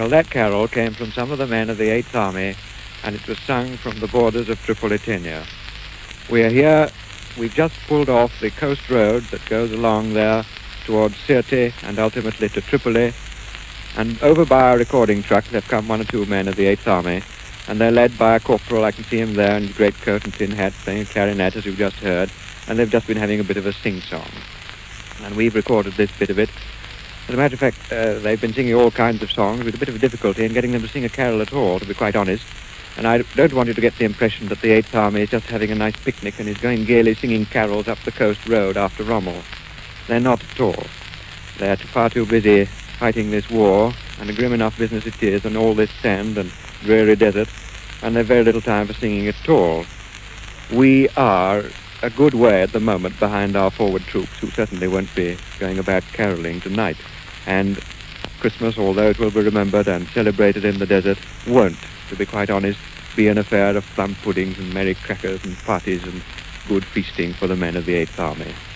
Well, that carol came from some of the men of the 8th Army, and it was sung from the borders of Tripolitania. We are here, we've just pulled off the coast road that goes along there towards Sirte and ultimately to Tripoli, and over by our recording truck have come one or two men of the 8th Army, and they're led by a corporal. I can see him there in his great coat and tin hat playing a clarinet, as you've just heard, and they've just been having a bit of a sing-song. And we've recorded this bit of it. As a matter of fact, they've been singing all kinds of songs with a bit of a difficulty in getting them to sing a carol at all, to be quite honest. And I don't want you to get the impression that the 8th Army is just having a nice picnic and is going gaily singing carols up the coast road after Rommel. They're not at all. They're far too busy fighting this war, and a grim enough business it is, and all this sand and dreary desert, and they've very little time for singing at all. We are a good way at the moment behind our forward troops, who certainly won't be going about caroling tonight. And Christmas, although it will be remembered and celebrated in the desert, won't, to be quite honest, be an affair of plum puddings and merry crackers and parties and good feasting for the men of the 8th Army.